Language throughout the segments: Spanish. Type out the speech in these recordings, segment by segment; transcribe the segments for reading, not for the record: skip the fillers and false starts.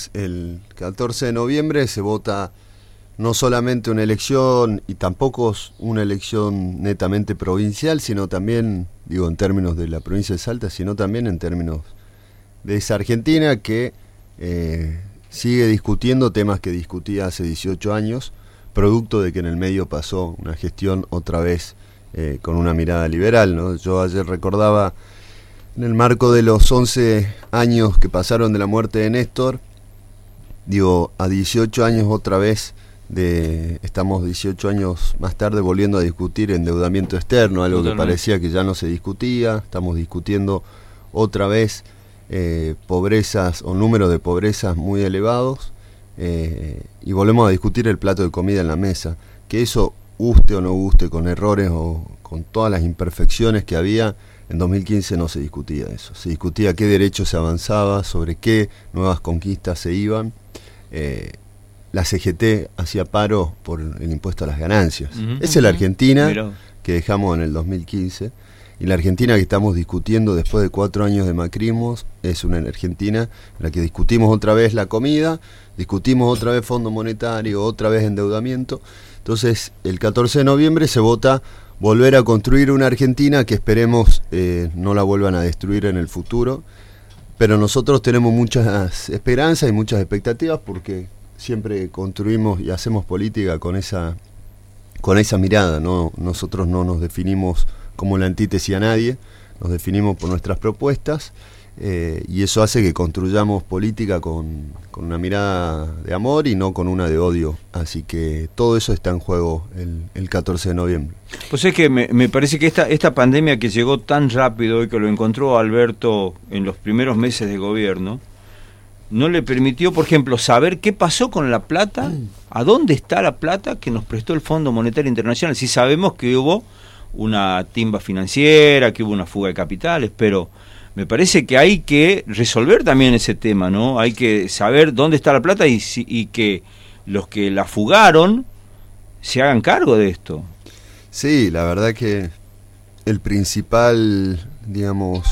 El 14 de noviembre se vota no solamente una elección, y tampoco una elección netamente provincial, sino también, digo, en términos de la provincia de Salta, sino también en términos de esa Argentina que sigue discutiendo temas que discutía hace 18 años, producto de que en el medio pasó una gestión otra vez con una mirada liberal, ¿no? Yo ayer recordaba, en el marco de los 11 años que pasaron de la muerte de Néstor, digo, a 18 años otra vez, estamos 18 años más tarde volviendo a discutir endeudamiento externo, algo que parecía que ya no se discutía. Estamos discutiendo otra vez pobrezas o números de pobrezas muy elevados, y volvemos a discutir el plato de comida en la mesa, que eso, guste o no guste, con errores o con todas las imperfecciones que había, en 2015 no se discutía eso. Se discutía qué derechos se avanzaba, sobre qué nuevas conquistas se iban. La CGT hacía paro por el impuesto a las ganancias. Esa es la Argentina que dejamos en el 2015, y la Argentina que estamos discutiendo después de 4 años de macrismo es una Argentina en la que discutimos otra vez la comida, discutimos otra vez Fondo Monetario, otra vez endeudamiento. Entonces el 14 de noviembre se vota volver a construir una Argentina que esperemos no la vuelvan a destruir en el futuro, pero nosotros tenemos muchas esperanzas y muchas expectativas porque siempre construimos y hacemos política con esa mirada, ¿no? Nosotros no nos definimos como la antítesis a nadie, nos definimos por nuestras propuestas, y eso hace que construyamos política con una mirada de amor y no con una de odio. Así que todo eso está en juego el 14 de noviembre. Pues es que me parece que esta pandemia que llegó tan rápido y que lo encontró Alberto en los primeros meses de gobierno, no le permitió, por ejemplo, saber qué pasó con la plata, a dónde está la plata que nos prestó el Fondo Monetario Internacional. Sí sabemos que hubo una timba financiera, que hubo una fuga de capitales, pero me parece que hay que resolver también ese tema, ¿no? Hay que saber dónde está la plata y que los que la fugaron se hagan cargo de esto. Sí, la verdad que el principal, digamos,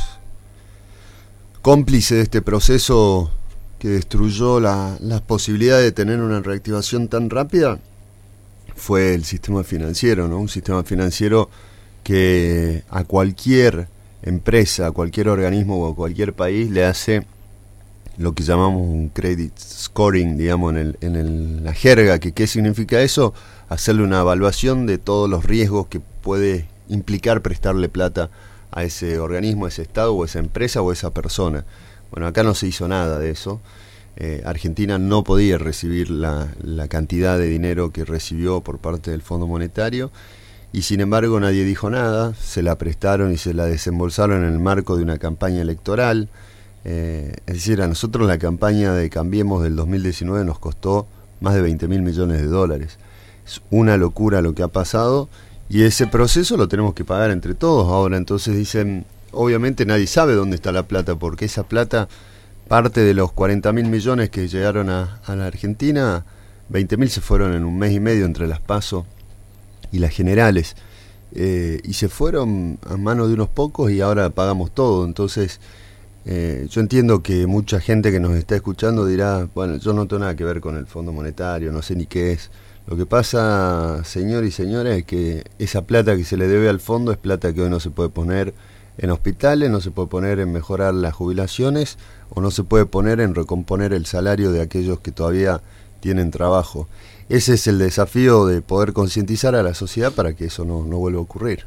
cómplice de este proceso que destruyó las posibilidades de tener una reactivación tan rápida fue el sistema financiero, ¿no? Un sistema financiero que a cualquier empresa, a cualquier organismo o a cualquier país le hace lo que llamamos un credit scoring, digamos, en la jerga, que qué significa eso, hacerle una evaluación de todos los riesgos que puede implicar prestarle plata a ese organismo, a ese estado o a esa empresa o a esa persona. Bueno, acá no se hizo nada de eso. Argentina no podía recibir la cantidad de dinero que recibió por parte del Fondo Monetario, y sin embargo nadie dijo nada. Se la prestaron y se la desembolsaron en el marco de una campaña electoral. Es decir, a nosotros la campaña de Cambiemos del 2019 nos costó más de 20.000 millones de dólares. Es una locura lo que ha pasado, y ese proceso lo tenemos que pagar entre todos ahora. Entonces dicen, obviamente nadie sabe dónde está la plata, porque esa plata, parte de los 40.000 millones que llegaron a la Argentina, 20.000 se fueron en un mes y medio entre las PASO y las generales, y se fueron a manos de unos pocos y ahora pagamos todo. Entonces yo entiendo que mucha gente que nos está escuchando dirá, bueno, yo no tengo nada que ver con el Fondo Monetario, no sé ni qué es. Lo que pasa, señores y señoras, es que esa plata que se le debe al fondo es plata que hoy no se puede poner en hospitales, no se puede poner en mejorar las jubilaciones, o no se puede poner en recomponer el salario de aquellos que todavía tienen trabajo. Ese es el desafío, de poder concientizar a la sociedad para que eso no vuelva a ocurrir.